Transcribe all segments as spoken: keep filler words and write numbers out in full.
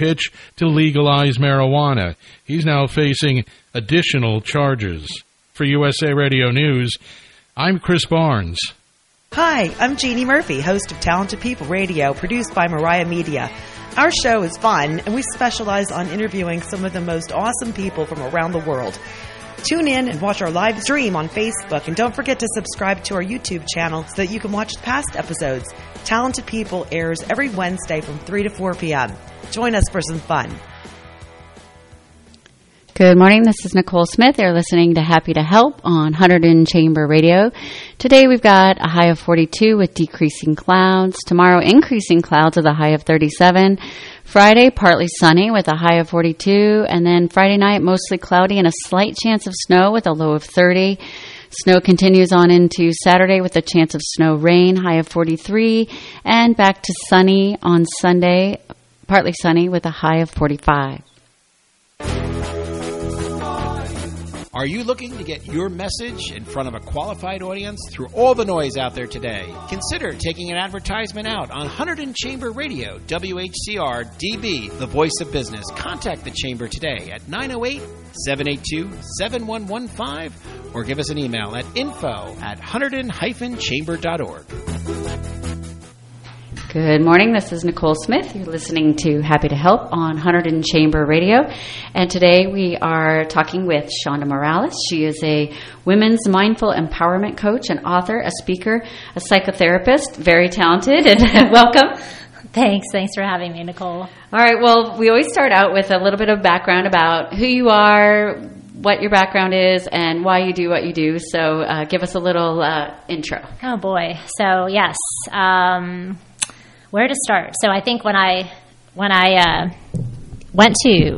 pitch to legalize marijuana. He's now facing additional charges. For U S A Radio News, I'm Chris Barnes. Hi, I'm Jeannie Murphy, host of Talented People Radio, produced by Mariah Media. Our show is fun, and we specialize on interviewing some of the most awesome people from around the world. Tune in and watch our live stream on Facebook, and don't forget to subscribe to our YouTube channel so that you can watch past episodes. Talented People airs every Wednesday from three to four p.m. Join us for some fun. Good morning. This is Nicole Smith. You're listening to Happy to Help on Hunterdon Chamber Radio. Today we've got a high of forty-two with decreasing clouds. Tomorrow, increasing clouds with a high of thirty-seven. Friday, partly sunny with a high of forty-two. And then Friday night, mostly cloudy and a slight chance of snow with a low of thirty. Snow continues on into Saturday with a chance of snow rain, high of forty-three. And back to sunny on Sunday, partly sunny with a high of forty-five. Are you looking to get your message in front of a qualified audience through all the noise out there today? Consider taking an advertisement out on Hunterdon Chamber Radio, W H C R D B, the voice of business. Contact the Chamber today at nine oh eight, seven eight two, seven one one five or give us an email at info at hunterdon dash chamber dot org. Good morning. This is Nicole Smith. You're listening to Happy to Help on Hunterdon Chamber Radio. And today we are talking with Shonda Morales. She is a women's mindful empowerment coach, an author, a speaker, a psychotherapist, very talented. And welcome. Thanks. Thanks for having me, Nicole. All right. Well, we always start out with a little bit of background about who you are, what your background is, and why you do what you do. So uh, give us a little uh, intro. Oh, boy. So, yes. Um... Where to start? So I think when I when I uh, went to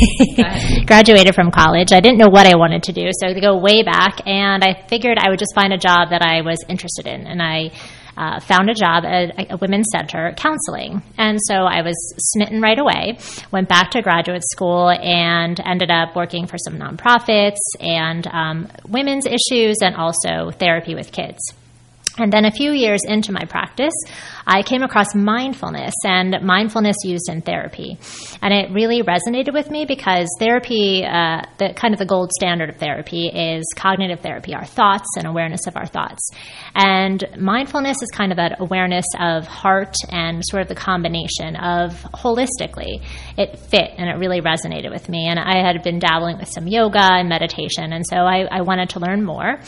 graduated from college, I didn't know what I wanted to do. So to go way back, and I figured I would just find a job that I was interested in, and I uh, found a job at a women's center counseling. And so I was smitten right away. Went back to graduate school and ended up working for some nonprofits and um, women's issues, and also therapy with kids. And then a few years into my practice, I came across mindfulness and mindfulness used in therapy. And it really resonated with me because therapy, uh, the kind of the gold standard of therapy is cognitive therapy, our thoughts and awareness of our thoughts. And mindfulness is kind of that awareness of heart and sort of the combination of holistically. It fit and it really resonated with me. And I had been dabbling with some yoga and meditation, and so I, I wanted to learn more.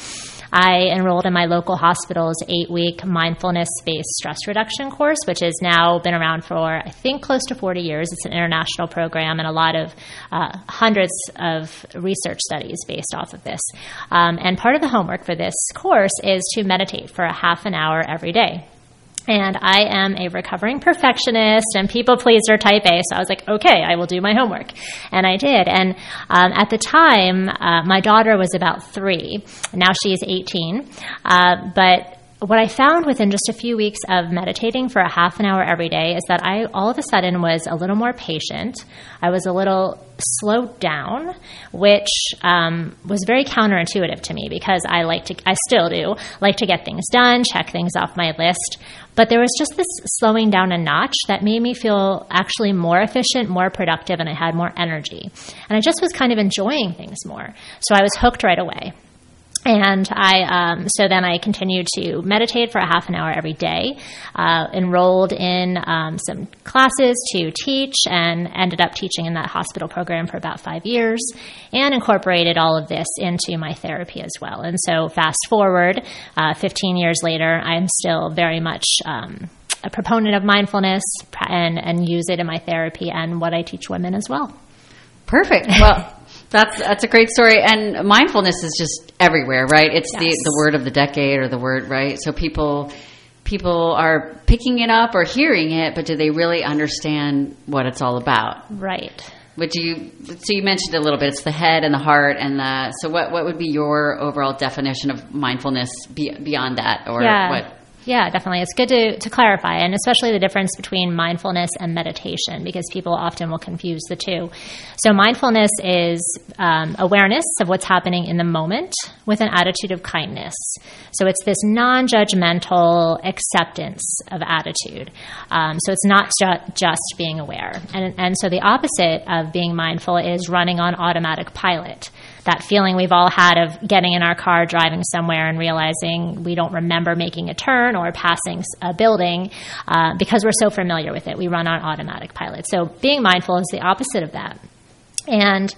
I enrolled in my local hospital's eight-week mindfulness-based stress reduction course, which has now been around for, I think, close to forty years. It's an international program and a lot of uh, hundreds of research studies based off of this. Um, and part of the homework for this course is to meditate for a half an hour every day. And I am a recovering perfectionist and people pleaser type A, so I was like, okay, I will do my homework. And I did. And um, at the time, uh, my daughter was about three. Now she's eighteen. Uh, but what I found within just a few weeks of meditating for a half an hour every day is that I all of a sudden was a little more patient. I was a little slowed down, which um, was very counterintuitive to me because I like to, I still do, like to get things done, check things off my list. But there was just this slowing down a notch that made me feel actually more efficient, more productive, and I had more energy. And I just was kind of enjoying things more. So I was hooked right away. And I, um, so then I continued to meditate for a half an hour every day, uh, enrolled in um, some classes to teach, and ended up teaching in that hospital program for about five years, and incorporated all of this into my therapy as well. And so fast forward, uh, fifteen years later, I'm still very much um, a proponent of mindfulness and, and use it in my therapy and what I teach women as well. Perfect. Well, That's that's a great story, and mindfulness is just everywhere, right? It's yes. the the word of the decade, or the word, right? So people people are picking it up or hearing it, but do they really understand what it's all about? Right. Would you? So you mentioned a little bit. It's the head and the heart, and the. So what what would be your overall definition of mindfulness be, beyond that, or yeah. what? Yeah, definitely. It's good to, to clarify, and especially the difference between mindfulness and meditation, because people often will confuse the two. So mindfulness is um, awareness of what's happening in the moment with an attitude of kindness. So it's this non-judgmental acceptance of attitude. Um, so it's not ju- just being aware. And, and so the opposite of being mindful is running on automatic pilot. That feeling we've all had of getting in our car, driving somewhere, and realizing we don't remember making a turn or passing a building uh, because we're so familiar with it. We run on automatic pilot. So being mindful is the opposite of that. And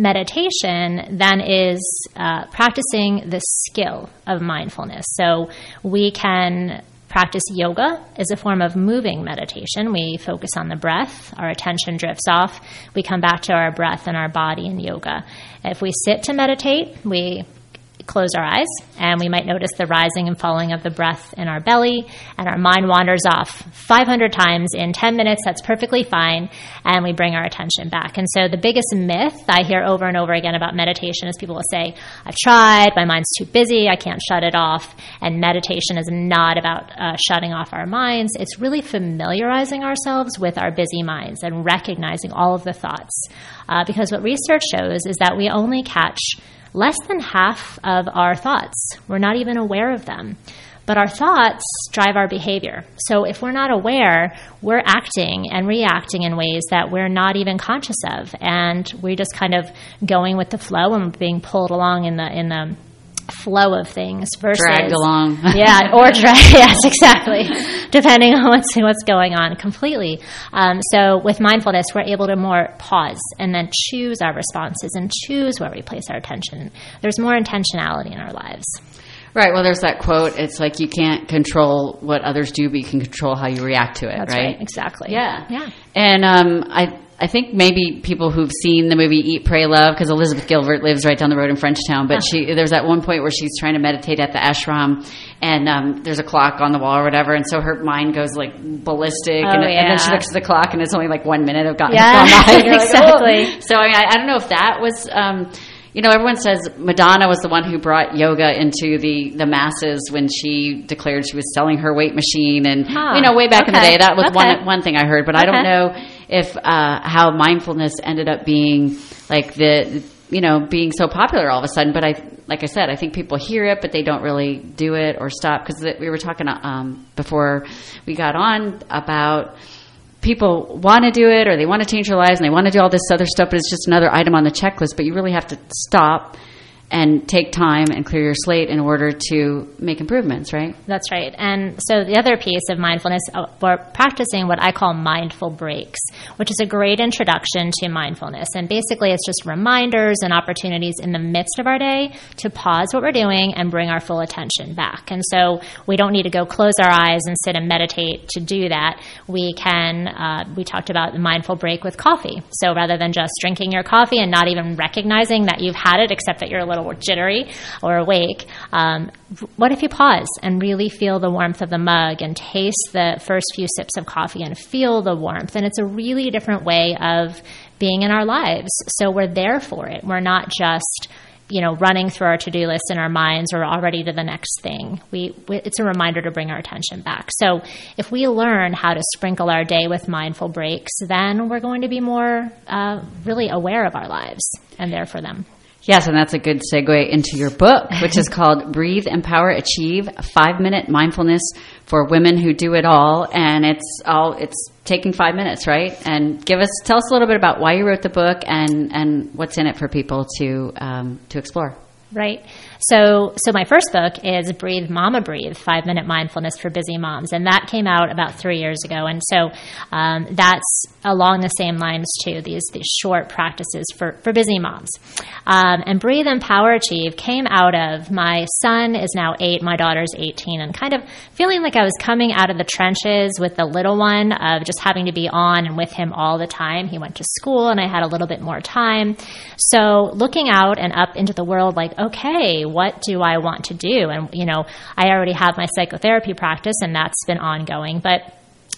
meditation then is uh, practicing the skill of mindfulness. So we can practice yoga as a form of moving meditation. We focus on the breath. Our attention drifts off. We come back to our breath and our body in yoga. If we sit to meditate, we close our eyes, and we might notice the rising and falling of the breath in our belly, and our mind wanders off five hundred times in ten minutes. That's perfectly fine, and we bring our attention back. And so the biggest myth I hear over and over again about meditation is people will say, I've tried, my mind's too busy, I can't shut it off. And meditation is not about uh, shutting off our minds. It's really familiarizing ourselves with our busy minds and recognizing all of the thoughts. Uh, because what research shows is that we only catch less than half of our thoughts. We're not even aware of them. But our thoughts drive our behavior. So if we're not aware, we're acting and reacting in ways that we're not even conscious of. And we're just kind of going with the flow and being pulled along in the in the flow of things versus dragged along. yeah, or drag. Yes, exactly. Depending on what's what's going on completely. Um, so with mindfulness, we're able to more pause and then choose our responses and choose where we place our attention. There's more intentionality in our lives. Right. Well, there's that quote. It's like you can't control what others do, but you can control how you react to it. That's right. right. Exactly. Yeah. Yeah. And um, I. I think maybe people who've seen the movie Eat, Pray, Love, because Elizabeth Gilbert lives right down the road in Frenchtown, but she there's that one point where she's trying to meditate at the ashram, and um, there's a clock on the wall or whatever, and so her mind goes like ballistic, oh, and, yeah. and then she looks at the clock, and it's only like one minute of gone, yeah, gone by. And you're exactly. Like, oh. So I mean, I, I don't know if that was... Um, You know, everyone says Madonna was the one who brought yoga into the, the masses when she declared she was selling her weight machine. And, huh. you know, way back okay. in the day, that was okay. one one thing I heard. But okay. I don't know if uh, how mindfulness ended up being, like, the, you know, being so popular all of a sudden. But, I, like I said, I think people hear it, but they don't really do it or stop. Because we were talking um, before we got on about... people want to do it or they want to change their lives and they want to do all this other stuff, but it's just another item on the checklist. But you really have to stop and take time and clear your slate in order to make improvements, right? That's right. And so the other piece of mindfulness, uh, we're practicing what I call mindful breaks, which is a great introduction to mindfulness. And basically it's just reminders and opportunities in the midst of our day to pause what we're doing and bring our full attention back. And so we don't need to go close our eyes and sit and meditate to do that. We can, uh, we talked about the mindful break with coffee. So rather than just drinking your coffee and not even recognizing that you've had it, except that you're a little jittery or awake, um, what if you pause and really feel the warmth of the mug and taste the first few sips of coffee and feel the warmth? And it's a really different way of being in our lives. So we're there for it. We're not just, you know, running through our to-do list in our minds or already to the next thing. We, we it's a reminder to bring our attention back. So if we learn how to sprinkle our day with mindful breaks, then we're going to be more uh, really aware of our lives and there for them. Yes, and that's a good segue into your book, which is called Breathe, Empower, Achieve, Five-Minute Mindfulness for Women Who Do It All. And it's all it's taking five minutes, right? And give us tell us a little bit about why you wrote the book and, and what's in it for people to um, to explore. Right. So so my first book is Breathe, Mama Breathe, Five-Minute Mindfulness for Busy Moms. And that came out about three years ago. And so um, that's along the same lines, too, these these short practices for, for busy moms. Um, and Breathe, Empower, Achieve came out of my son is now eight, my daughter's eighteen, and kind of feeling like I was coming out of the trenches with the little one of just having to be on and with him all the time. He went to school and I had a little bit more time. So looking out and up into the world like, okay, what do I want to do? And, you know, I already have my psychotherapy practice and that's been ongoing, but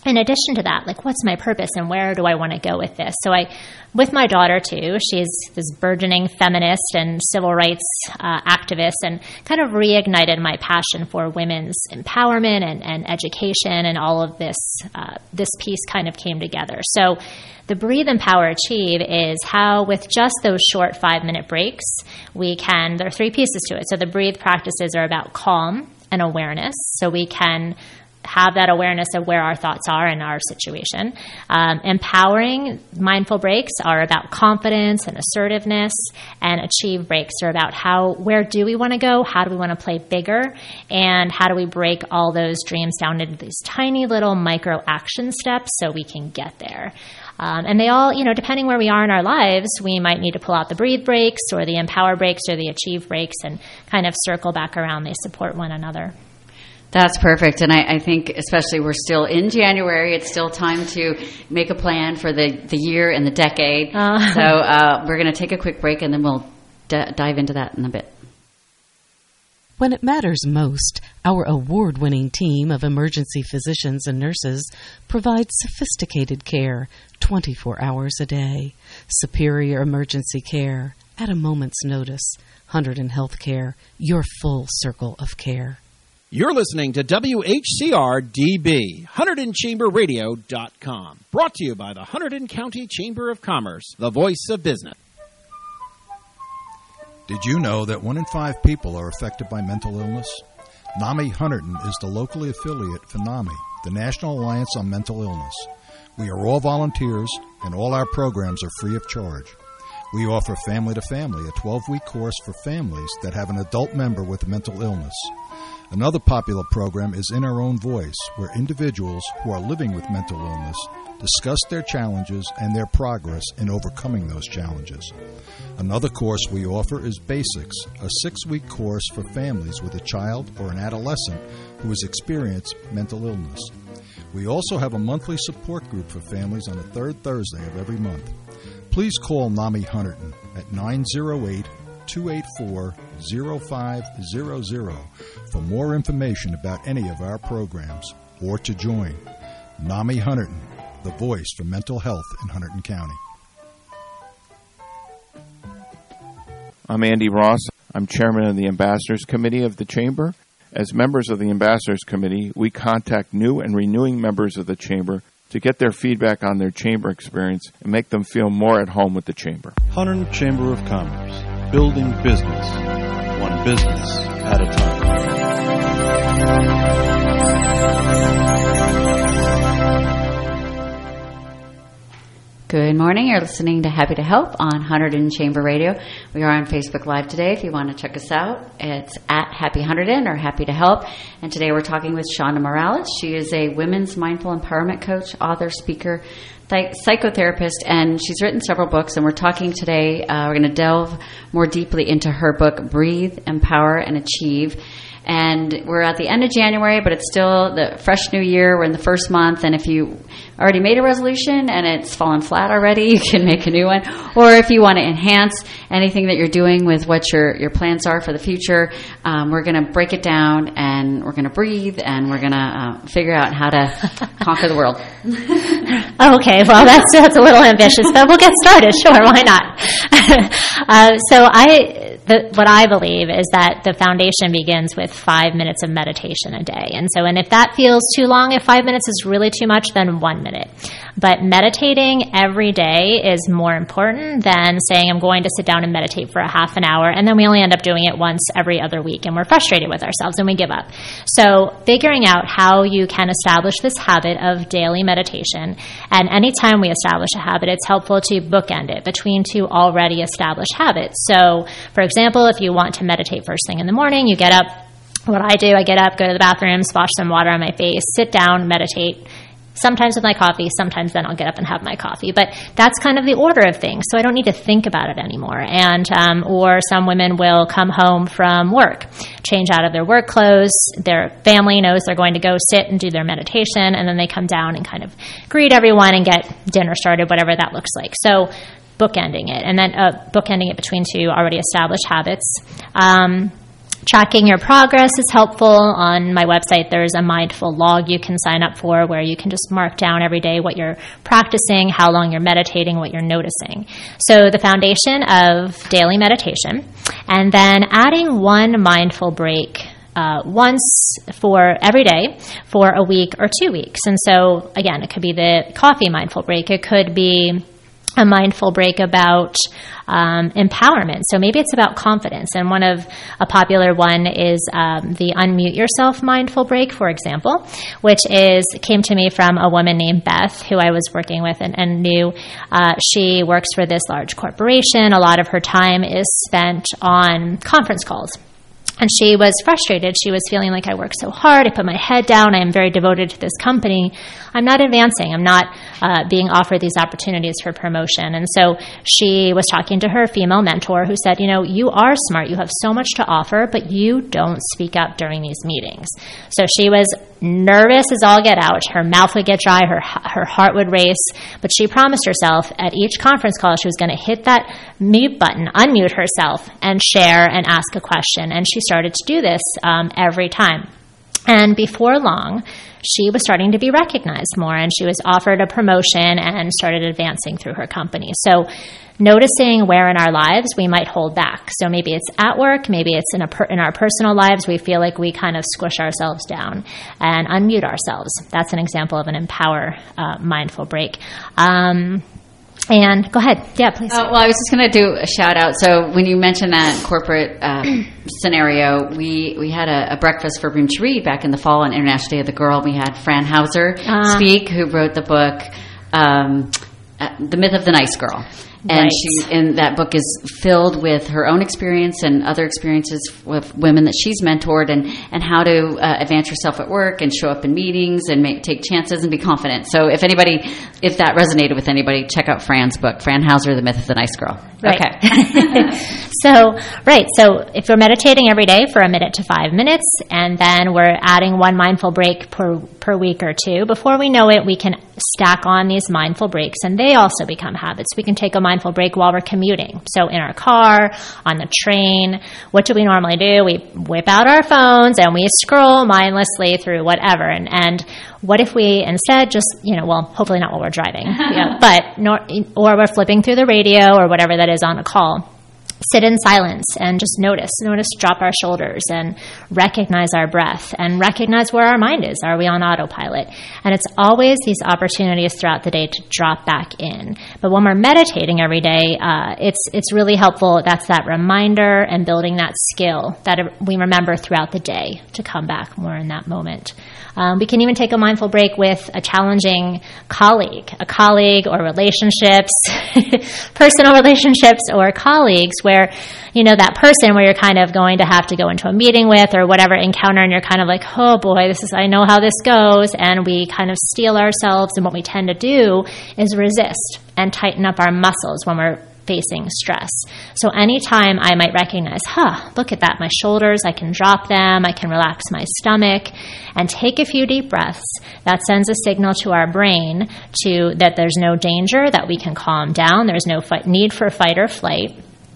in addition to that, like, what's my purpose and where do I want to go with this? So I, with my daughter too, she's this burgeoning feminist and civil rights uh, activist, and kind of reignited my passion for women's empowerment and, and education, and all of this, uh, this piece kind of came together. So the Breathe, Empower, Achieve is how, with just those short five-minute breaks, we can, there are three pieces to it. So the Breathe practices are about calm and awareness, so we can have that awareness of where our thoughts are in our situation. Um, empowering mindful breaks are about confidence and assertiveness, and achieve breaks are about how, where do we want to go? How do we want to play bigger? And how do we break all those dreams down into these tiny little micro action steps so we can get there? Um, and they all, you know, depending where we are in our lives, we might need to pull out the breathe breaks or the empower breaks or the achieve breaks and kind of circle back around. They support one another. That's perfect. And I, I think especially we're still in January. It's still time to make a plan for the, the year and the decade. Uh, so uh, we're going to take a quick break, and then we'll d- dive into that in a bit. When it matters most, our award-winning team of emergency physicians and nurses provides sophisticated care twenty-four hours a day. Superior emergency care at a moment's notice. Hunterdon Healthcare, your full circle of care. You're listening to W H C R D B, Hunterdon Chamber Radio dot com. Brought to you by the Hunterdon County Chamber of Commerce, the voice of business. Did you know that one in five people are affected by mental illness? NAMI Hunterdon is the locally affiliate for NAMI, the National Alliance on Mental Illness. We are all volunteers, and all our programs are free of charge. We offer Family to Family, a twelve-week course for families that have an adult member with a mental illness. Another popular program is In Our Own Voice, where individuals who are living with mental illness discuss their challenges and their progress in overcoming those challenges. Another course we offer is Basics, a six-week course for families with a child or an adolescent who has experienced mental illness. We also have a monthly support group for families on the third Thursday of every month. Please call NAMI Hunterdon at nine oh eight, two eight four, oh five hundred for more information about any of our programs or to join. NAMI Hunterdon, the voice for mental health in Hunterdon County. I'm Andy Ross. I'm chairman of the Ambassadors Committee of the Chamber. As members of the Ambassadors Committee, we contact new and renewing members of the Chamber to get their feedback on their Chamber experience and make them feel more at home with the Chamber. Hunterdon Chamber of Commerce, building business, one business at a time. Good morning. You're listening to Happy to Help on Hunterdon Chamber Radio. We are on Facebook Live today. If you want to check us out, it's at Happy Hunterdon or Happy to Help. And today we're talking with Shonda Morales. She is a women's mindful empowerment coach, author, speaker, th- psychotherapist, and she's written several books. And we're talking today, uh, we're going to delve more deeply into her book, Breathe, Empower, and Achieve. And we're at the end of January, but it's still the fresh new year. We're in the first month, and if you already made a resolution and it's fallen flat already, you can make a new one. Or if you want to enhance anything that you're doing with what your, your plans are for the future, um, we're going to break it down, and we're going to breathe, and we're going to uh, figure out how to conquer the world. Okay, well, that's, that's a little ambitious, but we'll get started. Sure, why not? uh, so I... The, what I believe is that the foundation begins with five minutes of meditation a day. And so, and if that feels too long, if five minutes is really too much, then one minute. But meditating every day is more important than saying I'm going to sit down and meditate for a half an hour, and then we only end up doing it once every other week, and we're frustrated with ourselves and we give up. So figuring out how you can establish this habit of daily meditation, and anytime we establish a habit, it's helpful to bookend it between two already established habits. So, for example, if you want to meditate first thing in the morning, you get up. What I do, I get up, go to the bathroom, splash some water on my face, sit down, meditate. Sometimes with my coffee, sometimes then I'll get up and have my coffee. But that's kind of the order of things, so I don't need to think about it anymore. And um, or some women will come home from work, change out of their work clothes, their family knows they're going to go sit and do their meditation, and then they come down and kind of greet everyone and get dinner started, whatever that looks like. So bookending it, and then uh, bookending it between two already established habits. Um, Tracking your progress is helpful. On my website, there's a mindful log you can sign up for where you can just mark down every day what you're practicing, how long you're meditating, what you're noticing. So the foundation of daily meditation, and then adding one mindful break uh, once for every day for a week or two weeks. And so, again, it could be the coffee mindful break. It could be a mindful break about um, empowerment. So maybe it's about confidence. And one of a popular one is um, the unmute yourself mindful break, for example, which is came to me from a woman named Beth, who I was working with and, and knew. Uh, she works for this large corporation. A lot of her time is spent on conference calls. And she was frustrated. She was feeling like, I work so hard. I put my head down. I am very devoted to this company. I'm not advancing. I'm not uh, being offered these opportunities for promotion. And so she was talking to her female mentor who said, you know, you are smart. You have so much to offer, but you don't speak up during these meetings. So she was nervous as all get out. Her mouth would get dry. Her, her heart would race. But she promised herself at each conference call she was going to hit that mute button, unmute herself, and share and ask a question. And she started to do this um, every time. And before long, she was starting to be recognized more, and she was offered a promotion and started advancing through her company. So noticing where in our lives we might hold back. So maybe it's at work, maybe it's in, a per- in our personal lives, we feel like we kind of squish ourselves down and unmute ourselves. That's an example of an empower uh, mindful break. Um, And go ahead. Yeah, please. Uh, well, I was just going to do a shout out. So when you mentioned that corporate uh, scenario, we, we had a, a breakfast for Room to Read back in the fall on International Day of the Girl. We had Fran Hauser uh, speak, who wrote the book, um, uh, The Myth of the Nice Girl. And right. she, and that book is filled with her own experience and other experiences with women that she's mentored, and, and how to uh, advance yourself at work and show up in meetings and make, take chances and be confident. So if anybody, if that resonated with anybody, check out Fran's book, Fran Hauser, The Myth of the Nice Girl. Right. Okay. So, right. So if we're meditating every day for a minute to five minutes, and then we're adding one mindful break per, per week or two, before we know it, we can stack on these mindful breaks, and they also become habits. We can take a mindful break while we're commuting. So in our car, on the train, what do we normally do? We whip out our phones and we scroll mindlessly through whatever. And, and what if we instead just, you know, well, hopefully not while we're driving, yeah, but nor, or we're flipping through the radio or whatever that is on a call. Sit in silence and just notice. Notice, drop our shoulders and recognize our breath and recognize where our mind is. Are we on autopilot? And it's always these opportunities throughout the day to drop back in. But when we're meditating every day, uh, it's it's really helpful. That's that reminder and building that skill that we remember throughout the day to come back more in that moment. Um, we can even take a mindful break with a challenging colleague, a colleague or relationships, personal relationships or colleagues where, you know, that person where you're kind of going to have to go into a meeting with or whatever encounter, and you're kind of like, oh boy, this is, I know how this goes. And we kind of steel ourselves. And what we tend to do is resist and tighten up our muscles when we're facing stress. So anytime I might recognize, huh, look at that, my shoulders, I can drop them, I can relax my stomach, and take a few deep breaths, that sends a signal to our brain to that there's no danger, that we can calm down, there's no fight, need for fight or flight.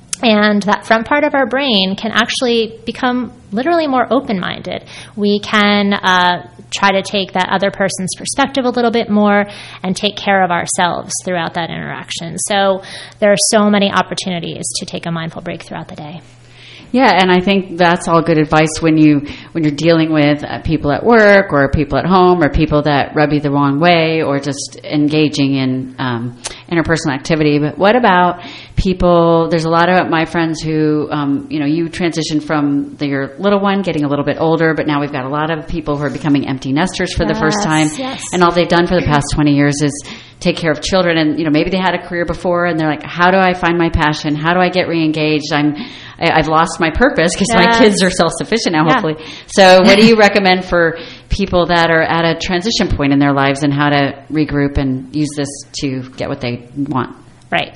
And that front part of our brain can actually become literally more open-minded. We can uh, try to take that other person's perspective a little bit more and take care of ourselves throughout that interaction. So there are so many opportunities to take a mindful break throughout the day. Yeah, and I think that's all good advice when you when you're dealing with uh, people at work or people at home or people that rub you the wrong way, or just engaging in um, interpersonal activity. But what about people? There's a lot of my friends who, um, you know, you transitioned from the, your little one getting a little bit older, but now we've got a lot of people who are becoming empty nesters for yes, the first time, yes. and all they've done for the past twenty years is take care of children. And, you know, maybe they had a career before and they're like, how do I find my passion? How do I get re-engaged? I'm, I, I've lost my purpose because yes. my kids are self-sufficient now, yeah. hopefully. So what do you recommend for people that are at a transition point in their lives and how to regroup and use this to get what they want? Right.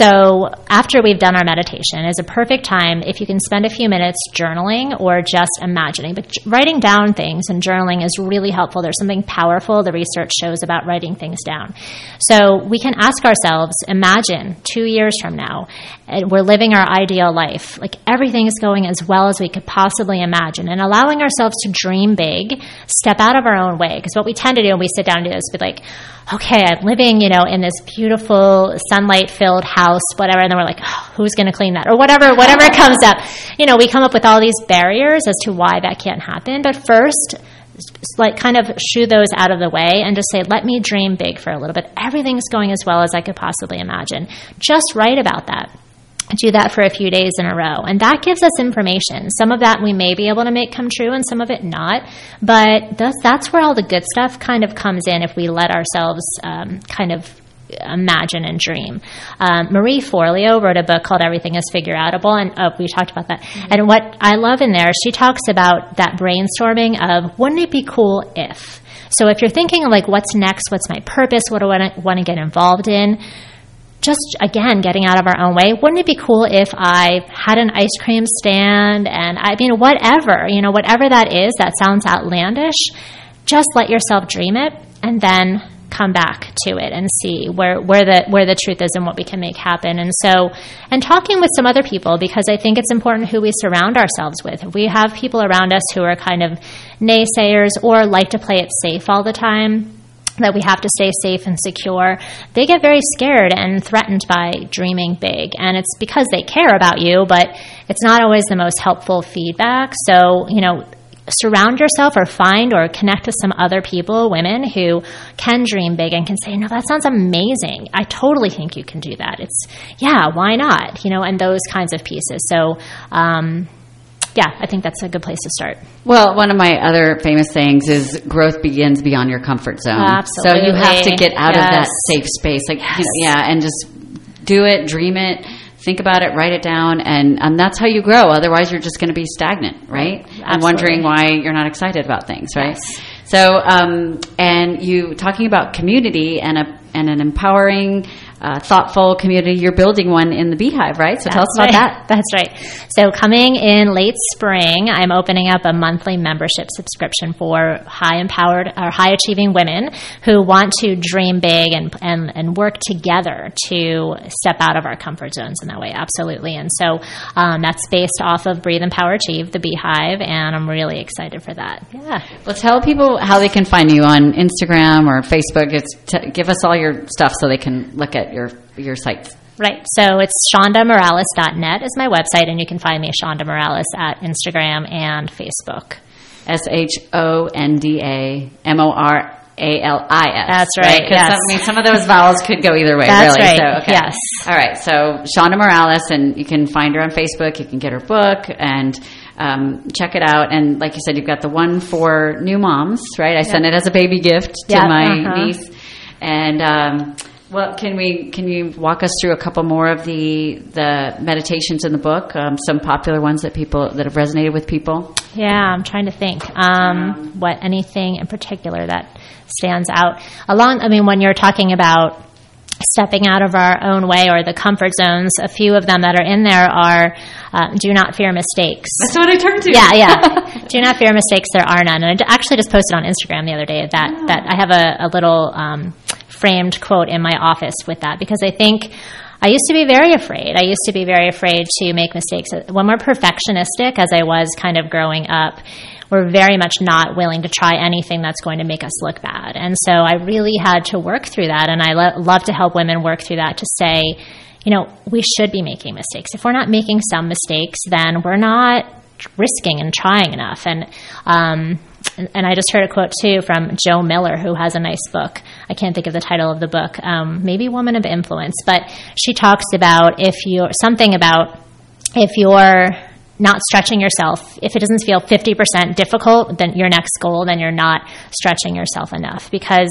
So after we've done our meditation is a perfect time if you can spend a few minutes journaling or just imagining. But writing down things and journaling is really helpful. There's something powerful the research shows about writing things down. So we can ask ourselves, imagine two years from now, and we're living our ideal life. Like everything is going as well as we could possibly imagine, and allowing ourselves to dream big, step out of our own way. Because what we tend to do when we sit down and do this, we like, okay, I'm living, you know, in this beautiful sunlight-filled house, whatever, and then we're like, oh, who's going to clean that? Or whatever, whatever comes up. You know, we come up with all these barriers as to why that can't happen. But first, like kind of shoo those out of the way and just say, let me dream big for a little bit. Everything's going as well as I could possibly imagine. Just write about that. Do that for a few days in a row. And that gives us information. Some of that we may be able to make come true and some of it not. But that's, that's where all the good stuff kind of comes in if we let ourselves um, kind of imagine and dream. Um, Marie Forleo wrote a book called Everything is Figureoutable, and oh, we talked about that. Mm-hmm. And what I love in there, she talks about that brainstorming of, wouldn't it be cool if? So if you're thinking of like, what's next? What's my purpose? What do I want to get involved in? Just, again, getting out of our own way. Wouldn't it be cool if I had an ice cream stand and, I mean, whatever, you know, whatever that is, that sounds outlandish, just let yourself dream it and then come back to it and see where, where the where the truth is and what we can make happen. And so, and talking with some other people, because I think it's important who we surround ourselves with. If we have people around us who are kind of naysayers or like to play it safe all the time, that we have to stay safe and secure, they get very scared and threatened by dreaming big. And it's because they care about you, but it's not always the most helpful feedback. So, you know, surround yourself or find or connect with some other people, women who can dream big and can say, no, that sounds amazing. I totally think you can do that. It's, yeah, why not? You know, and those kinds of pieces. So, um, yeah, I think that's a good place to start. Well, one of my other famous sayings is growth begins beyond your comfort zone. Absolutely. So you have to get out yes. of that safe space. Like, yes. you know, yeah, and just do it, dream it, think about it, write it down, and, and that's how you grow. Otherwise, you're just going to be stagnant, right? Absolutely. And wondering why you're not excited about things, right? Yes. So, um, and you talking about community and a and an empowering, uh, thoughtful community. You're building one in the Beehive, right? So That's tell us about right. that. That's right. So coming in late spring, I'm opening up a monthly membership subscription for high empowered or high achieving women who want to dream big and, and, and work together to step out of our comfort zones in that way. Absolutely. And so um, that's based off of Breathe, Empower, Achieve, the Beehive, and I'm really excited for that. Yeah. Well, tell people how they can find you on Instagram or Facebook. It's t- give us all your stuff so they can look at your your sites. Right. So it's shonda morales dot net is my website, and you can find me Shonda Morales at Instagram and Facebook. S H O N D A M O R A L I S. That's right. right? Yes. Some, I mean, some of those vowels could go either way, That's really. right. So, okay. Yes. All right. So Shonda Morales, and you can find her on Facebook. You can get her book and um, check it out. And like you said, you've got the one for new moms, right? I yep. sent it as a baby gift to yep. my uh-huh. niece. And um, well, can we can you walk us through a couple more of the the meditations in the book? Um, some popular ones that people that have resonated with people. Yeah, I'm trying to think. Um, what anything in particular that stands out along? I mean, when you're talking about stepping out of our own way or the comfort zones, a few of them that are in there are uh, do not fear mistakes. That's what I turned to. Yeah, yeah. Do not fear mistakes. There are none. And I actually just posted on Instagram the other day that, oh. that I have a, a little um, framed quote in my office with that, because I think I used to be very afraid. I used to be very afraid to make mistakes. When we're perfectionistic, as I was kind of growing up, we're very much not willing to try anything that's going to make us look bad. And so I really had to work through that. And I lo- love to help women work through that, to say, you know, we should be making mistakes. If we're not making some mistakes, then we're not risking and trying enough. And, um, and, and I just heard a quote too from Jo Miller, who has a nice book. I can't think of the title of the book. Um, maybe Woman of Influence, but she talks about if you're something about if you're not stretching yourself, if it doesn't feel fifty percent difficult, then your next goal, then you're not stretching yourself enough. Because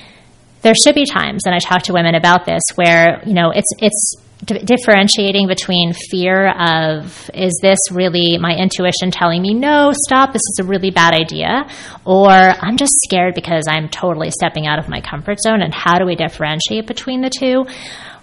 there should be times, and I talk to women about this, where, you know, it's it's d- differentiating between fear of, is this really my intuition telling me, no, stop, this is a really bad idea, or I'm just scared because I'm totally stepping out of my comfort zone, and how do we differentiate between the two?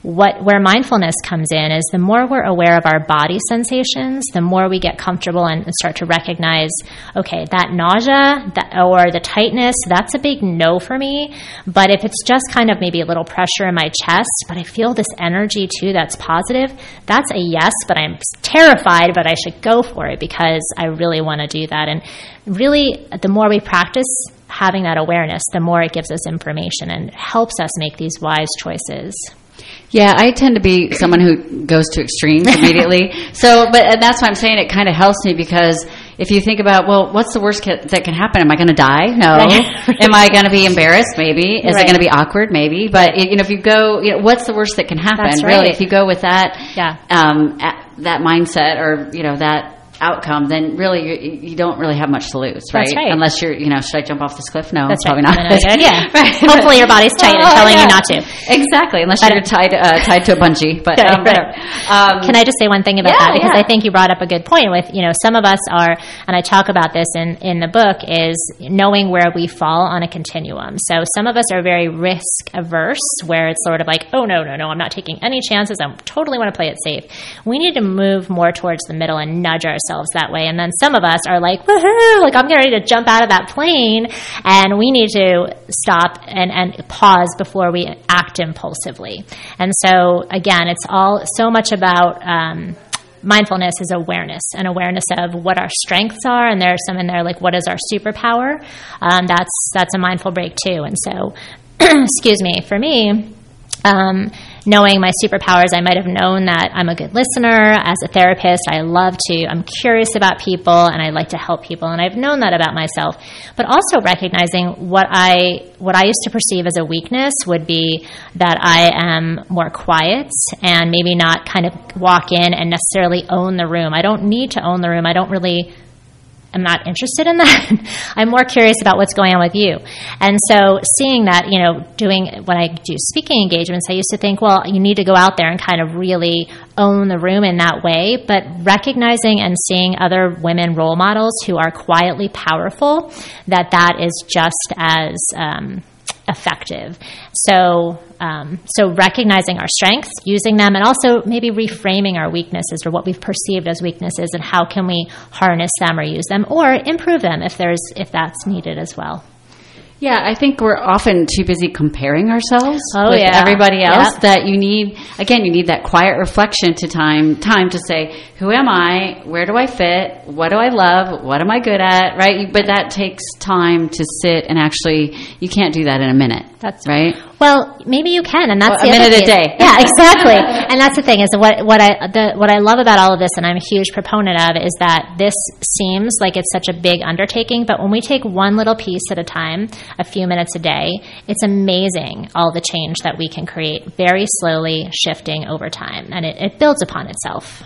what where mindfulness comes in is the more we're aware of our body sensations, the more we get comfortable and start to recognize, okay, that nausea that, or the tightness, that's a big no for me. But if it's just kind of maybe a little pressure in my chest, but I feel this energy too that's positive, that's a yes, but I'm terrified, but I should go for it because I really want to do that. And really, the more we practice having that awareness, the more it gives us information and helps us make these wise choices. Yeah, I tend to be someone who goes to extremes immediately. So, but and that's why I'm saying it kind of helps me, because if you think about, well, what's the worst ca- that can happen? Am I going to die? No. Right. Am I going to be embarrassed? Maybe. Is right. it going to be awkward? Maybe. But you know, if you go, you know, what's the worst that can happen? That's right. Really, if you go with that, yeah. um, that mindset, or you know that outcome, then really you, you don't really have much to lose, right? That's right. Unless you're, you know, should I jump off this cliff? No, That's probably right. not. No, no, yeah. Right. Hopefully your body's tight and oh, telling yeah. you not to. Exactly, unless but, you're tied uh, tied to a bungee. But um, right. um, can I just say one thing about yeah, that? Because yeah. I think you brought up a good point with, you know, some of us are, and I talk about this in, in the book, is knowing where we fall on a continuum. So some of us are very risk averse, where it's sort of like, oh, no, no, no, I'm not taking any chances. I totally want to play it safe. We need to move more towards the middle and nudge ourselves that way. And then some of us are like, woohoo, like I'm getting ready to jump out of that plane, and we need to stop and, and pause before we act impulsively. And so, again, it's all so much about um, mindfulness is awareness, and awareness of what our strengths are, and there's some in there like, what is our superpower? Um, that's that's a mindful break too. And so, excuse me, for me, Um, knowing my superpowers, I might have known that I'm a good listener. As a therapist, I love to, I'm curious about people, and I like to help people, and I've known that about myself. But also recognizing what I what I used to perceive as a weakness would be that I am more quiet and maybe not kind of walk in and necessarily own the room. I don't need to own the room. I don't really... I'm not interested in that. I'm more curious about what's going on with you. And so seeing that, you know, doing, when I do speaking engagements, I used to think, well, you need to go out there and kind of really own the room in that way. But recognizing and seeing other women role models who are quietly powerful, that that is just as um, effective. So, um, so recognizing our strengths, using them, and also maybe reframing our weaknesses or what we've perceived as weaknesses, and how can we harness them or use them or improve them if there's if that's needed as well. Yeah, I think we're often too busy comparing ourselves oh, with yeah. everybody else yep. that you need, again, you need that quiet reflection to time time to say, who am I? Where do I fit? What do I love? What am I good at? Right? But that takes time to sit and actually, you can't do that in a minute. That's right. Well, maybe you can, and that's well, the a minute other a day. Yeah, exactly. And that's the thing is what what I the, what I love about all of this, and I'm a huge proponent of, is that this seems like it's such a big undertaking, but when we take one little piece at a time, a few minutes a day, it's amazing all the change that we can create, very slowly shifting over time, and it, it builds upon itself.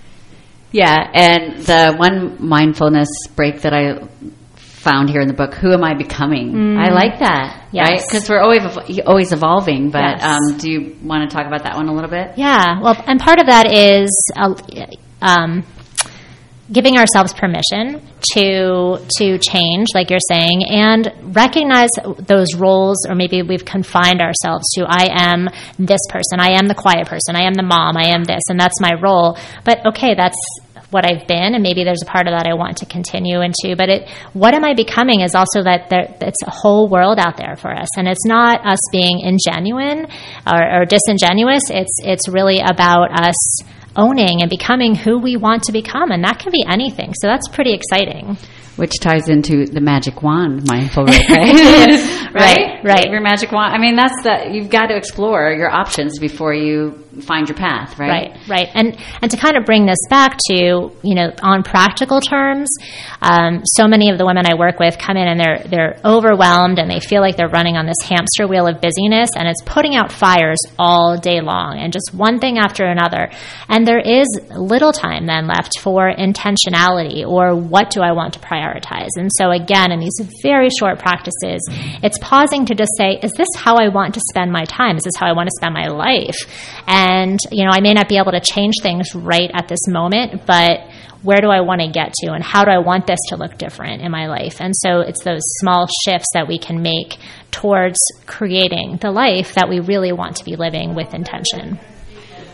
Yeah, and the one mindfulness break that I found here in the book, who am I becoming? Mm. I like that, yes. right? Because we're always always evolving. But yes. um, do you want to talk about that one a little bit? Yeah, well, and part of that is uh, um, giving ourselves permission to to change, like you're saying, and recognize those roles, or maybe we've confined ourselves to, I am this person, I am the quiet person, I am the mom, I am this, and that's my role. But okay, that's what I've been, and maybe there's a part of that I want to continue into, but it, what am I becoming is also that there, it's a whole world out there for us, and it's not us being ingenuine or, or disingenuous, it's it's really about us owning and becoming who we want to become, and that can be anything, so that's pretty exciting. Which ties into the magic wand, mindful break, right? right, right. Your magic wand. I mean, that's the, you've got to explore your options before you find your path, right? Right, right. And and to kind of bring this back to, you know, on practical terms, um, so many of the women I work with come in and they're they're overwhelmed, and they feel like they're running on this hamster wheel of busyness, and it's putting out fires all day long, and just one thing after another. And there is little time then left for intentionality, or what do I want to prioritize? And so again, in these very short practices, it's pausing to just say, is this how I want to spend my time? Is this how I want to spend my life? And, you know, I may not be able to change things right at this moment, but where do I want to get to, and how do I want this to look different in my life? And so it's those small shifts that we can make towards creating the life that we really want to be living with intention.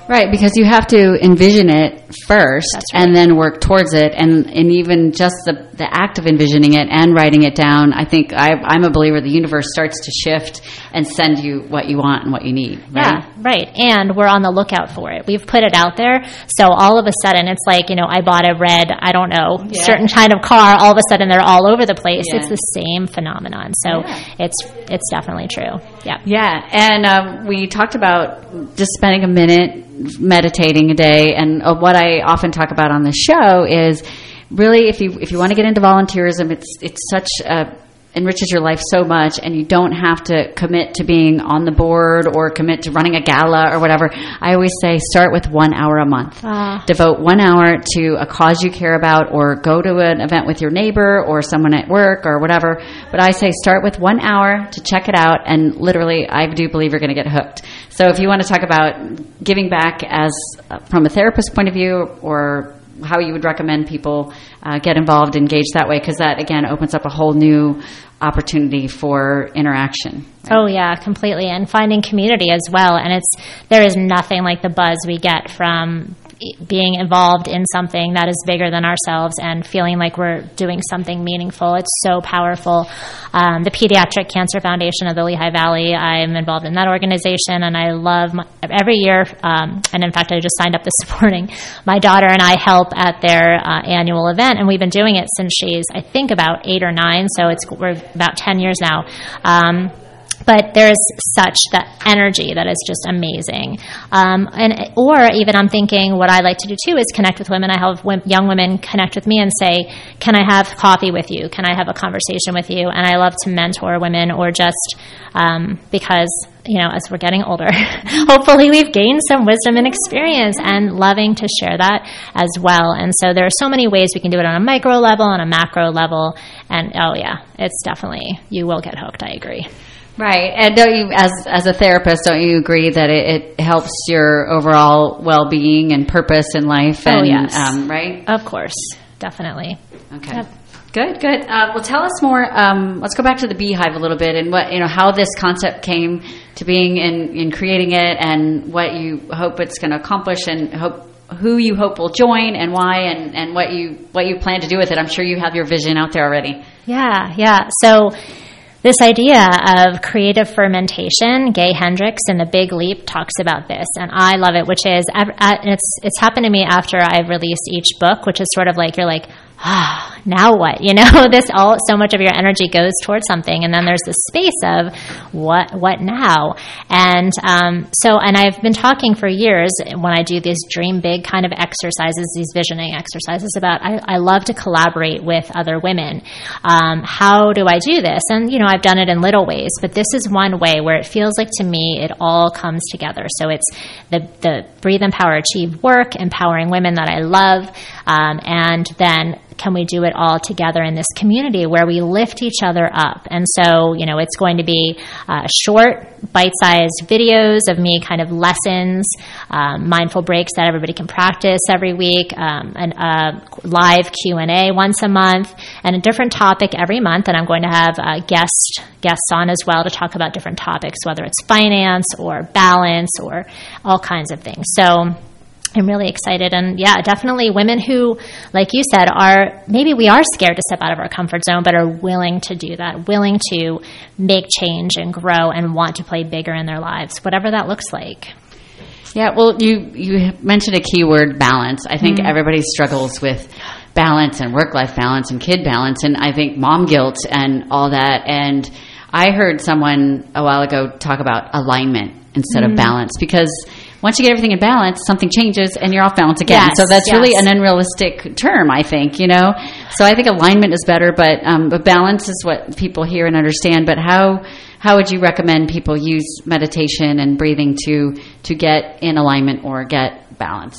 Right, because you have to envision it first right. and then work towards it. And, and even just the, the act of envisioning it and writing it down, I think I, I'm a believer the universe starts to shift and send you what you want and what you need. Right? Yeah, right. And we're on the lookout for it. We've put it out there. So all of a sudden, it's like, you know, I bought a red, I don't know, yeah. certain kind of car. All of a sudden, they're all over the place. Yeah. It's the same phenomenon. So yeah. it's it's definitely true. Yeah. Yeah. And um, we talked about just spending a minute meditating a day, and uh, what I often talk about on the show is really if you if you want to get into volunteerism, it's it's such a enriches your life so much, and you don't have to commit to being on the board or commit to running a gala or whatever. I always say start with one hour a month. Uh. Devote one hour to a cause you care about, or go to an event with your neighbor or someone at work or whatever. But I say start with one hour to check it out, and literally I do believe you're going to get hooked. So if you want to talk about giving back as uh, from a therapist point of view, or how you would recommend people uh, get involved, engage that way, because that, again, opens up a whole new opportunity for interaction. Right? Oh, yeah, completely. And finding community as well. And it's there is nothing like the buzz we get from being involved in something that is bigger than ourselves and feeling like we're doing something meaningful. It's so powerful. Um, the Pediatric Cancer Foundation of the Lehigh Valley, I'm involved in that organization, and I love my, every year, um, and in fact I just signed up this morning, my daughter and I help at their uh, annual event, and we've been doing it since she's, I think, about eight or nine, so it's we're about ten years now. Um, But there's such the energy that is just amazing. Um, and or even I'm thinking what I like to do too is connect with women. I have young women connect with me and say, can I have coffee with you? Can I have a conversation with you? And I love to mentor women, or just um, because, you know, as we're getting older, hopefully we've gained some wisdom and experience, and loving to share that as well. And so there are so many ways we can do it on a micro level, on a macro level. And oh yeah, it's definitely, you will get hooked. I agree. Right. And don't you, as as a therapist, don't you agree that it, it helps your overall well-being and purpose in life? And, oh, yes. Um, right? Of course. Definitely. Okay. Yep. Good, good. Uh, well, tell us more. Um, let's go back to the Beehive a little bit, and what, you know, how this concept came to being in, in creating it, and what you hope it's going to accomplish, and hope who you hope will join, and why, and, and what you what you plan to do with it. I'm sure you have your vision out there already. Yeah, yeah. So this idea of creative fermentation, Gay Hendricks in The Big Leap talks about this, and I love it, which is, it's it's happened to me after I've released each book, which is sort of like, you're like, ah, oh, now what? You know, this all so much of your energy goes towards something, and then there's this space of what what now? And um, so, and I've been talking for years when I do these dream big kind of exercises, these visioning exercises, about I, I love to collaborate with other women. Um, how do I do this? And you know, I've done it in little ways, but this is one way where it feels like to me it all comes together. So it's the the Breathe, Empower, Achieve work, empowering women that I love, um, and then can we do it all together in this community where we lift each other up? And so, you know, it's going to be uh, short, bite-sized videos of me, kind of lessons, um, mindful breaks that everybody can practice every week, um, and a live Q and A once a month, and a different topic every month. And I'm going to have uh, guest guests on as well to talk about different topics, whether it's finance or balance or all kinds of things. So I'm really excited. And yeah, definitely women who, like you said, are, maybe we are scared to step out of our comfort zone, but are willing to do that, willing to make change and grow and want to play bigger in their lives, whatever that looks like. Yeah, well, you, you mentioned a key word, balance. I think mm-hmm. everybody struggles with balance and work-life balance and kid balance, and I think mom guilt and all that. And I heard someone a while ago talk about alignment instead mm-hmm. of balance, because once you get everything in balance, something changes and you're off balance again. Yes, so that's yes. really an unrealistic term, I think, you know. So I think alignment is better, but um, but balance is what people hear and understand. But how how would you recommend people use meditation and breathing to to get in alignment or get balance?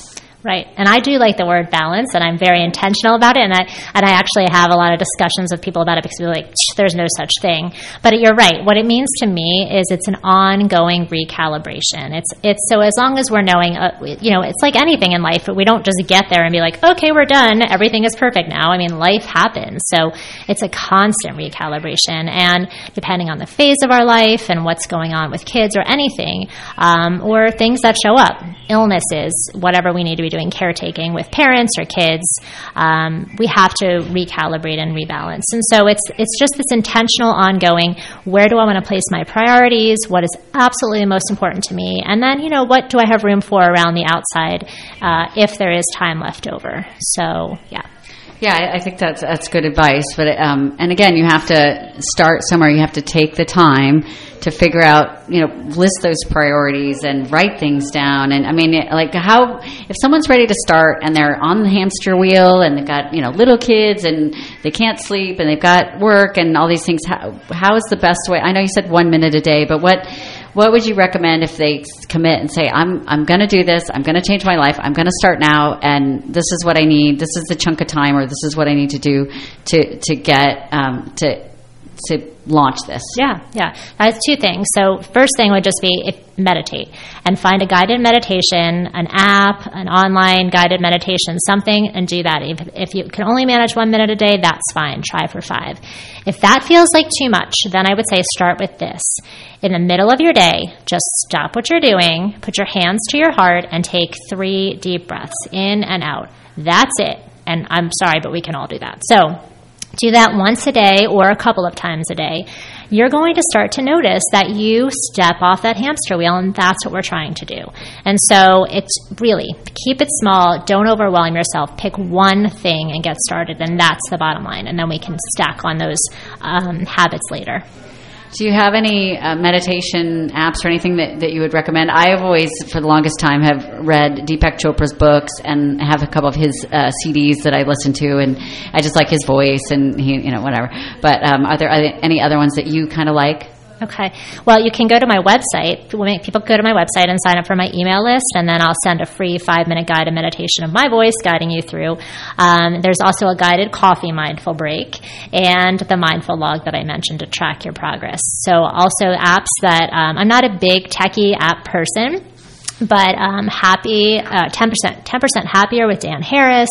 Right. And I do like the word balance, and I'm very intentional about it. And I and I actually have a lot of discussions with people about it because they're like, there's no such thing. But you're right. What it means to me is it's an ongoing recalibration. It's it's so as long as we're knowing, uh, you know, it's like anything in life. We don't just get there and be like, okay, we're done. Everything is perfect now. I mean, life happens. So it's a constant recalibration. And depending on the phase of our life and what's going on with kids or anything, um, or things that show up, illnesses, whatever we need to be doing caretaking with parents or kids, um, we have to recalibrate and rebalance. And so it's it's just this intentional, ongoing, where do I want to place my priorities? What is absolutely most important to me? And then, you know, what do I have room for around the outside uh, if there is time left over? So, yeah. Yeah, I, I think that's that's good advice. But um, and again, you have to start somewhere. You have to take the time to figure out, you know, list those priorities and write things down. And I mean, it, like how if someone's ready to start and they're on the hamster wheel and they've got, you know, little kids and they can't sleep and they've got work and all these things. How how is the best way? I know you said one minute a day, but what what would you recommend if they commit and say, I'm I'm going to do this, I'm going to change my life, I'm going to start now, and this is what I need, this is the chunk of time, or this is what I need to do to to get um, to to launch this? Yeah, yeah. That's two things. So first thing would just be if, meditate and find a guided meditation, an app, an online guided meditation, something, and do that. If, if you can only manage one minute a day, that's fine. Try for five. If that feels like too much, then I would say start with this. In the middle of your day, just stop what you're doing, put your hands to your heart, and take three deep breaths in and out. That's it. And I'm sorry, but we can all do that. So do that once a day or a couple of times a day. You're going to start to notice that you step off that hamster wheel, and that's what we're trying to do. And so it's really, keep it small, don't overwhelm yourself, pick one thing and get started, and that's the bottom line. And then we can stack on those um, habits later. Do you have any uh, meditation apps or anything that, that you would recommend? I have always, for the longest time, have read Deepak Chopra's books and have a couple of his uh, C Ds that I listen to, and I just like his voice and he, you know, whatever. But um, are there any other ones that you kind of like? Okay. Well, you can go to my website. We'll make people go to my website and sign up for my email list, and then I'll send a free five-minute guided meditation of my voice guiding you through. Um, there's also a guided coffee mindful break and the mindful log that I mentioned to track your progress. So also apps that um, I'm not a big techie app person, but um, happy uh, ten percent ten percent happier with Dan Harris,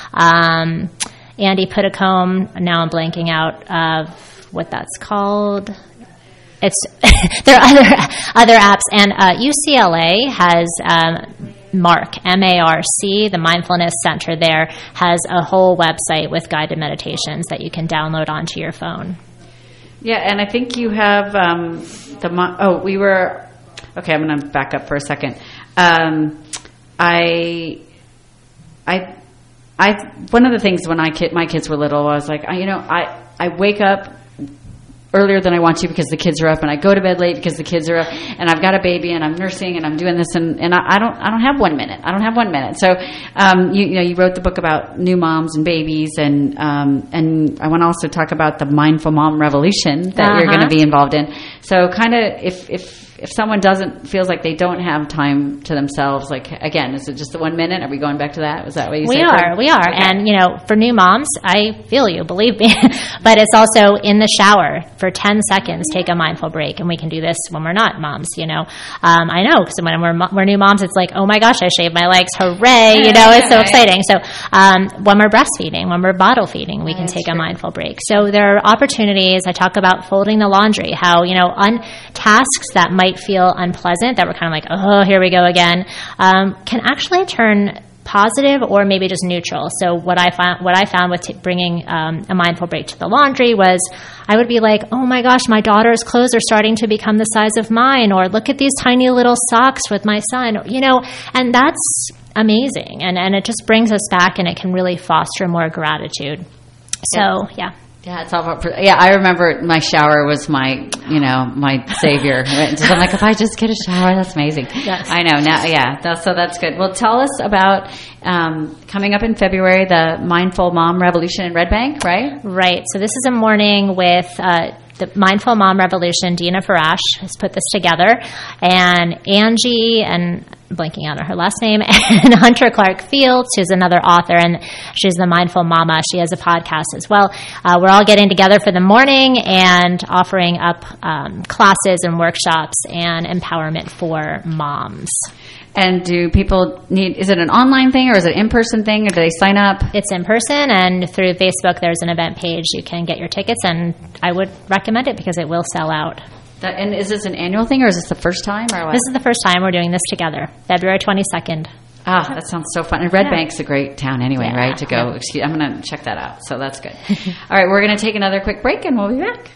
um, Andy Puddicombe. Now I'm blanking out of what that's called. It's there are other other apps, and uh, U C L A has um, Mark, M A R C, the Mindfulness Center there, has a whole website with guided meditations that you can download onto your phone. Yeah, and I think you have um, the oh we were okay. I'm going to back up for a second. Um, I I I one of the things when I kid, my kids were little, I was like, I, you know, I I wake up earlier than I want to because the kids are up, and I go to bed late because the kids are up, and I've got a baby and I'm nursing and I'm doing this, and, and I, I don't I don't have one minute. I don't have one minute. So um, you, you know you wrote the book about new moms and babies, and um, and I want to also talk about the Mindful Mom Revolution that uh-huh. you're going to be involved in. So kind of if if if someone doesn't feels like they don't have time to themselves, like again, is it just the one minute? Are we going back to that? Was that what you we said? We are, we are, okay. And you know, for new moms, I feel you, believe me. But it's also in the shower for ten seconds. Take a mindful break, and we can do this when we're not moms. You know, um, I know because when we're we're new moms, it's like, oh my gosh, I shaved my legs, hooray! You know, it's so exciting. So um, when we're breastfeeding, when we're bottle feeding, we can take a mindful break. So there are opportunities. I talk about folding the laundry. How you know, un- tasks that might feel unpleasant, that we're kind of like, oh, here we go again, um, can actually turn positive or maybe just neutral. So what I found, what I found with t- bringing um, a mindful break to the laundry was, I would be like, oh my gosh, my daughter's clothes are starting to become the size of mine, or look at these tiny little socks with my son, you know, and that's amazing, and and it just brings us back, and it can really foster more gratitude. So yeah. Yeah, it's all about, yeah, I remember my shower was my, you know, my savior. So I'm like, if I just get a shower, that's amazing. Yes. I know. Now, yeah, that's, so that's good. Well, tell us about um, coming up in February, the Mindful Mom Revolution in Red Bank, right? Right. So this is a morning with uh, the Mindful Mom Revolution, Dina Farash, has put this together. And Angie, and I'm blanking out on her last name, and Hunter Clark Fields, who's another author, and she's the Mindful Mama. She has a podcast as well. Uh, we're all getting together for the morning and offering up um, classes and workshops and empowerment for moms. And do people need, is it an online thing or is it an in-person thing, or do they sign up? It's in person, and through Facebook there's an event page. You can get your tickets, and I would recommend it because it will sell out. That, and is this an annual thing, or is this the first time? Or what? This is the first time we're doing this together, February twenty-second. Ah, that sounds so fun. And Red Yeah. Bank's a great town anyway, Yeah. right, to go. Yeah. Excuse, I'm going to check that out, so that's good. All right, we're going to take another quick break, and we'll be back.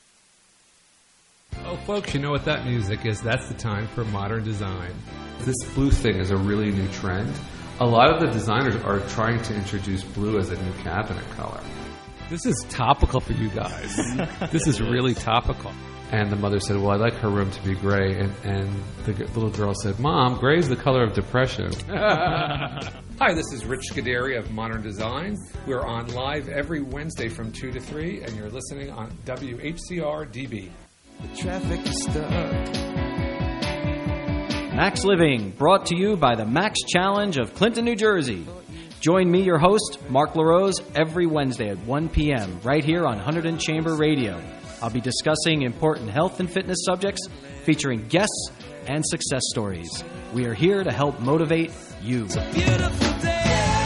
Oh, folks, you know what that music is. That's the time for modern design. This blue thing is a really new trend. A lot of the designers are trying to introduce blue as a new cabinet color. This is topical for you guys. This is really topical. And the mother said, well, I'd like her room to be gray. And, and the g- little girl said, Mom, gray is the color of depression. Hi, this is Rich Scuderi of Modern Design. We're on live every Wednesday from two to three, and you're listening on W H C R D B. The traffic is stuck. Max Living, brought to you by the Max Challenge of Clinton, New Jersey. Join me, your host, Mark LaRose, every Wednesday at one p.m. right here on Hunterdon Chamber Radio. I'll be discussing important health and fitness subjects, featuring guests and success stories. We are here to help motivate you. It's a beautiful day.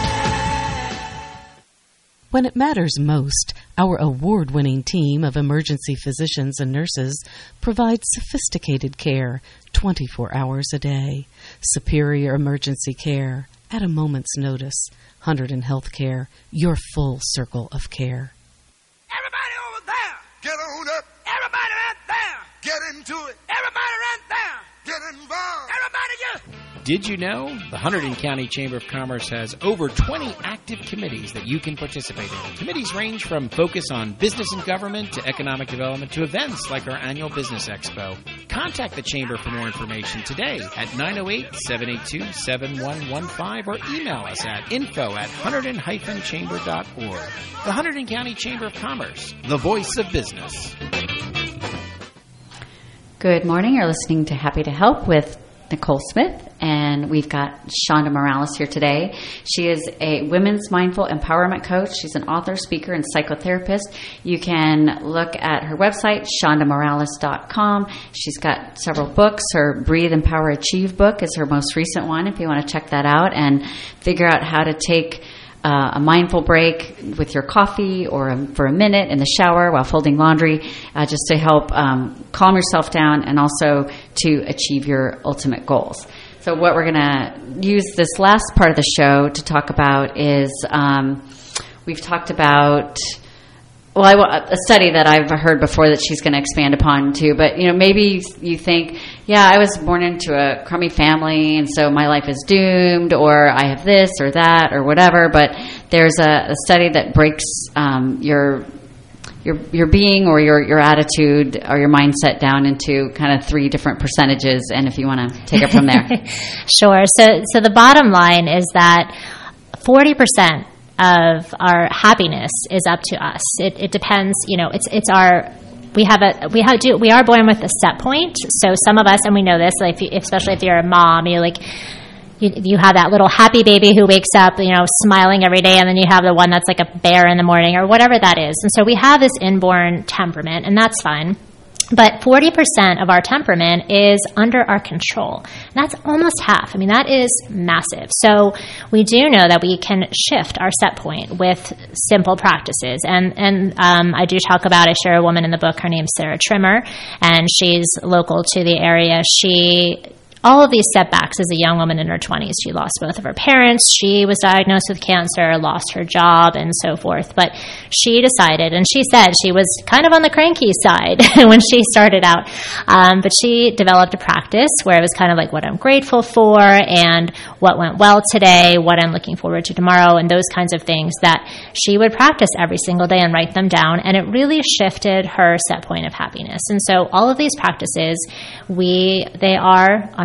When it matters most, our award-winning team of emergency physicians and nurses provides sophisticated care twenty-four hours a day. Superior emergency care at a moment's notice. Hunterdon Healthcare, your full circle of care. Everybody over there, get on up. Everybody right there, get into it. Everybody right there, get involved. Everybody get... Did you know the Hunterdon County Chamber of Commerce has over twenty active committees that you can participate in? Committees range from focus on business and government to economic development to events like our annual Business Expo. Contact the Chamber for more information today at nine oh eight, seven eight two, seven one one five or email us at info at hunterdon dash chamber dot org. The Hunterdon County Chamber of Commerce, the voice of business. Good morning. You're listening to Happy to Help with Nicole Smith, and we've got Shonda Morales here today. She is a women's mindful empowerment coach. She's an author, speaker, and psychotherapist. You can look at her website, shonda morales dot com. She's got several books. Her Breathe, Empower, Achieve book is her most recent one, if you want to check that out and figure out how to take Uh, a mindful break with your coffee or a, for a minute in the shower while folding laundry, uh, just to help um, calm yourself down and also to achieve your ultimate goals. So what we're going to use this last part of the show to talk about is um, we've talked about well, I, a study that I've heard before that she's going to expand upon too. But you know, maybe you think, yeah, I was born into a crummy family, and so my life is doomed, or I have this or that or whatever. But there's a, a study that breaks um, your your your being or your your attitude or your mindset down into kind of three different percentages. And if you want to take it from there, Sure. So so the bottom line is that forty percent of our happiness is up to us. It, it depends, you know, it's it's our, we have a, we have do, we are born with a set point. So some of us, and we know this, like if you, especially if you're a mom, you're like, you, you have that little happy baby who wakes up, you know, smiling every day, and then you have the one that's like a bear in the morning or whatever that is. And so we have this inborn temperament, and that's fine. But forty percent of our temperament is under our control. And that's almost half. I mean, that is massive. So we do know that we can shift our set point with simple practices. And and um, I do talk about, I share a woman in the book, her name's Sarah Trimmer, and she's local to the area. She... all of these setbacks as a young woman in her twenties. She lost both of her parents. She was diagnosed with cancer, lost her job, and so forth. But she decided, and she said she was kind of on the cranky side when she started out. Um, but she developed a practice where it was kind of like what I'm grateful for and what went well today, what I'm looking forward to tomorrow, and those kinds of things that she would practice every single day and write them down. And it really shifted her set point of happiness. And so all of these practices, we they are on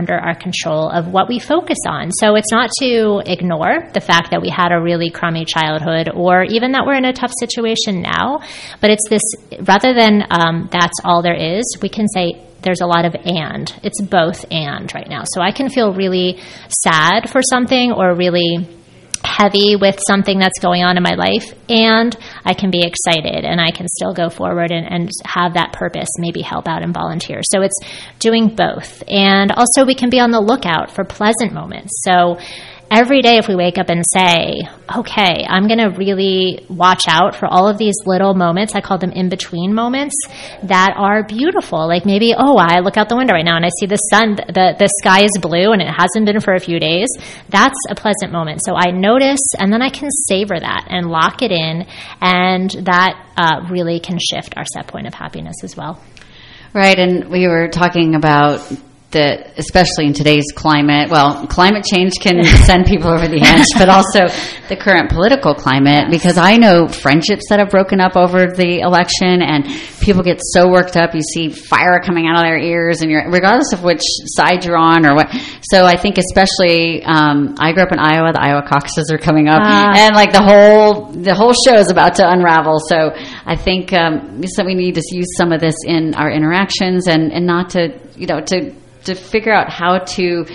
under our control of what we focus on. So it's not to ignore the fact that we had a really crummy childhood or even that we're in a tough situation now, but it's this, rather than um, that's all there is, we can say there's a lot of and. It's both and right now. So I can feel really sad for something or really heavy with something that's going on in my life, and I can be excited and I can still go forward and, and have that purpose, maybe help out and volunteer. So it's doing both. And also we can be on the lookout for pleasant moments. So every day if we wake up and say, okay, I'm going to really watch out for all of these little moments, I call them in-between moments, that are beautiful. Like maybe, oh, I look out the window right now and I see the sun, the, the sky is blue and it hasn't been for a few days. That's a pleasant moment. So I notice and then I can savor that and lock it in, and that uh, really can shift our set point of happiness as well. Right, and we were talking about that, especially in today's climate, well, climate change can send people over the edge, but also the current political climate, because I know friendships that have broken up over the election, and people get so worked up, you see fire coming out of their ears, and you're, regardless of which side you're on or what. So I think especially, um, I grew up in Iowa, the Iowa caucuses are coming up, uh, and like the whole, the whole show is about to unravel. So I think, um, so we need to use some of this in our interactions, and, and not to, you know, to, to figure out how to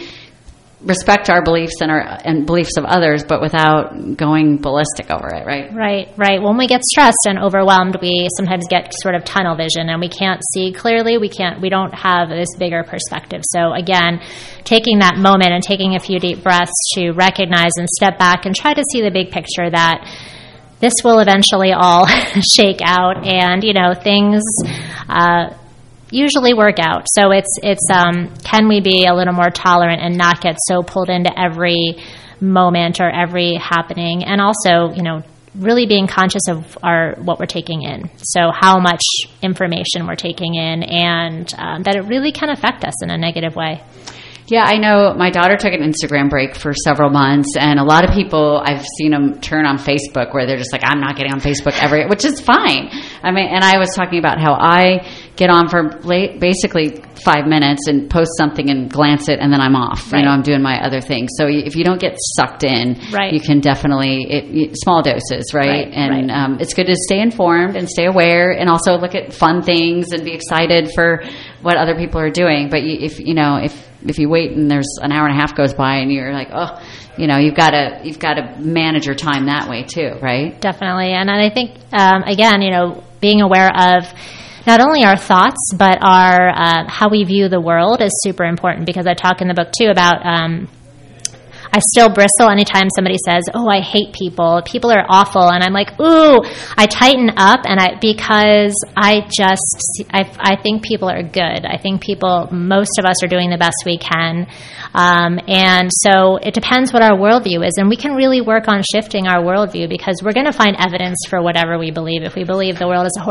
respect our beliefs and our and beliefs of others, but without going ballistic over it, right? Right, right. When we get stressed and overwhelmed, we sometimes get sort of tunnel vision and we can't see clearly. We can't, we don't have this bigger perspective. So again, taking that moment and taking a few deep breaths to recognize and step back and try to see the big picture that this will eventually all shake out, and, you know, things, uh, usually work out. So it's it's um, can we be a little more tolerant and not get so pulled into every moment or every happening, and also, you know, really being conscious of our what we're taking in. So how much information we're taking in, and um, that it really can affect us in a negative way. Yeah, I know my daughter took an Instagram break for several months, and a lot of people, I've seen them turn on Facebook where they're just like, I'm not getting on Facebook ever, which is fine. I mean, and I was talking about how I get on for late, basically five minutes and post something and glance it, and then I'm off. Right. You know, I'm doing my other things. So if you don't get sucked in, right. you can definitely, it, small doses, right? right and right. Um, it's good to stay informed and stay aware, and also look at fun things and be excited for what other people are doing. But you, if, you know, if, if you wait and there's an hour and a half goes by and you're like, oh, you know, you've got to you've got to manage your time that way too, right? Definitely. And I think, um, again, you know, being aware of not only our thoughts, but our uh, how we view the world is super important, because I talk in the book too about um, I still bristle anytime somebody says, oh, I hate people. People are awful. And I'm like, ooh, I tighten up, and I because I just, I, I think people are good. I think people, most of us are doing the best we can. Um, and so it depends what our worldview is. And we can really work on shifting our worldview, because we're going to find evidence for whatever we believe. If we believe the world is a